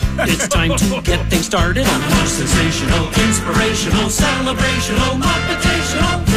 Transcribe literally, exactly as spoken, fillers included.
It's time to get things started on more sensational, inspirational, celebrational, motivational.